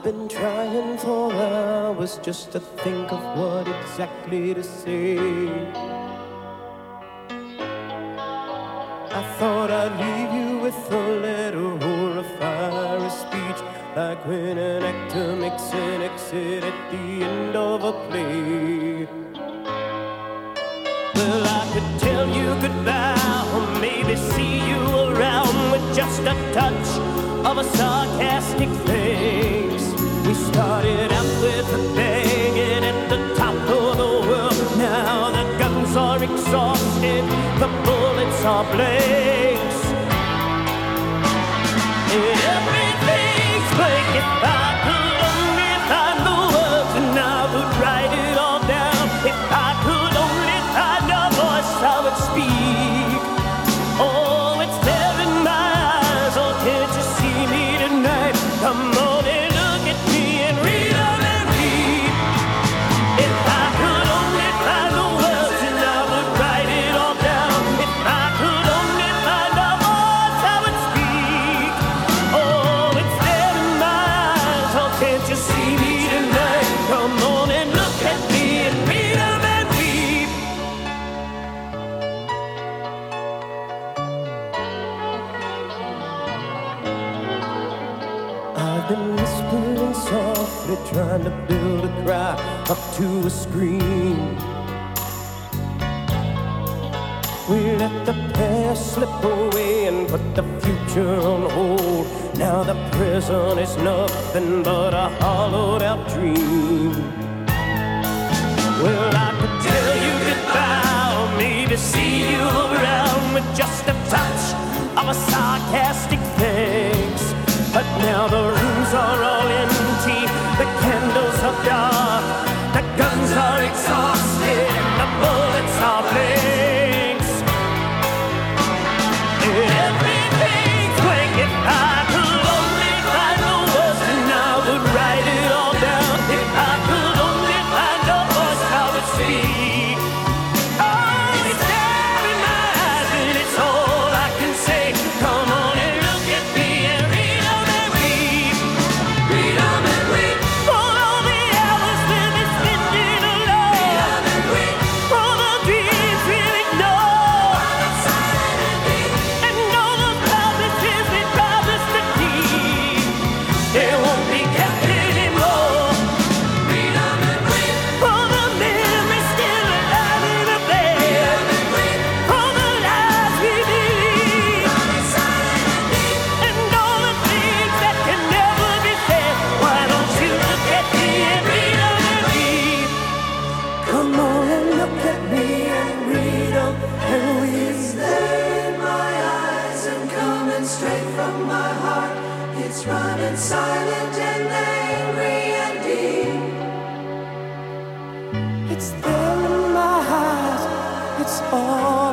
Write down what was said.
been trying for hours just to think of what exactly to say. I thought I'd leave you with a letter or a fiery speech, like when an actor makes an exit at the end of a play. Well, I could tell you goodbye, or maybe see you around with just a touch of a sarcastic face. We started out with a bang and at the top of the world. Now the guns are exhausted, the bullets are blanks, and everything's blank. If I could only find the words, and I would write it all down. If I could only find a voice, I would speak. Oh, it's there in my eyes. Oh, can't you see me tonight? Come on and look at me and read on and read. If I could only find the words, and I would write it all down. If I could only find a voice, I would speak. Oh, it's there in my eyes. Oh, can't you see me tonight? Come on and look at me and read on and read. I've been whispering softly, trying to build a cry up to a scream. We let the past slip away and put the future on hold. Now the present is nothing but a hollowed out dream. Well, I could tell you goodbye, or maybe see you around with just a touch of a sarcastic thanks. But now the rooms are all empty, the candles are dark, the guns are exhausted, and the bullets are blanks. Everything's blank. If I could only find the words, and I would write it all down. If I could only find a voice, I would speak. Oh, it's there in my eyes, and it's all I can say. Come on and look at me and read on and read. Read on and read. For all the hours that we spending alone. Read on and read. For the dreams we ignore. And all the promises we promised to keep, they won't be kept anymore. Read on and read. For the memories still alive in the bed. Read on and read. For the lies we believe. And all the things that can never be said. Why don't you look at me and read on and read? Come on and look at me and read on and read. It's there in my eyes and coming straight from my heart. It's running silent and angry and deep. It's there in my eyes. It's all